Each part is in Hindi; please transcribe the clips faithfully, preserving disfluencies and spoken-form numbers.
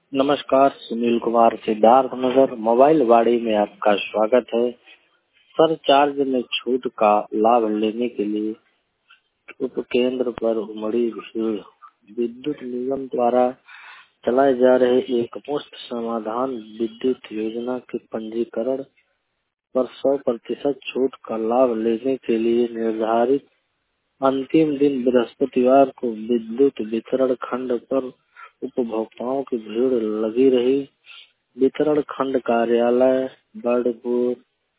नमस्कार, सुनील कुमार सिद्धार्थ नगर मोबाइल वाड़ी में आपका स्वागत है। सरचार्ज में छूट का लाभ लेने के लिए उपकेंद्र पर उमड़ी भीड़। विद्युत निगम द्वारा चलाए जा रहे एक मुफ्त समाधान विद्युत योजना के पंजीकरण पर सौ प्रतिशत छूट का लाभ लेने के लिए निर्धारित अंतिम दिन बृहस्पतिवार को विद्युत वितरण खंड पर उपभोक्ताओं की भीड़ लगी रही। वितरण खंड कार्यालय, बर्डपुर,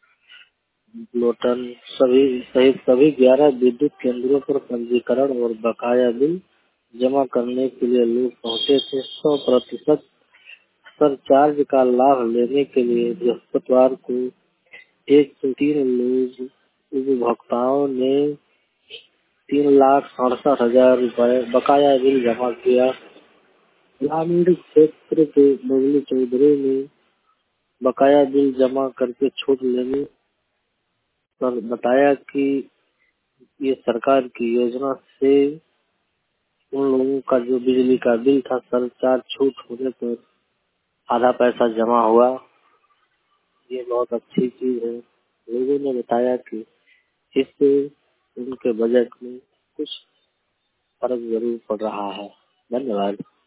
लोटन सभी सहित सभी ग्यारह विद्युत केंद्रों पर पंजीकरण और बकाया बिल जमा करने के लिए लोग पहुंचे थे। सौ प्रतिशत सरचार्ज का लाभ लेने के लिए बृहस्पतिवार को एक सौ तीन लोग उपभोक्ताओं ने तीन लाख सड़सठ हजार रूपए बकाया बिल जमा किया। ग्रामीण क्षेत्र के बबलू चौधरी ने बकाया बिल जमा करके छूट लेने पर बताया कि ये सरकार की योजना से उन लोगों का जो बिजली का बिल था सरचार्ज छूट होने पर आधा पैसा जमा हुआ। ये बहुत अच्छी चीज है। लोगों ने बताया कि इससे उनके बजट में कुछ फर्क जरूर पड़ रहा है। धन्यवाद।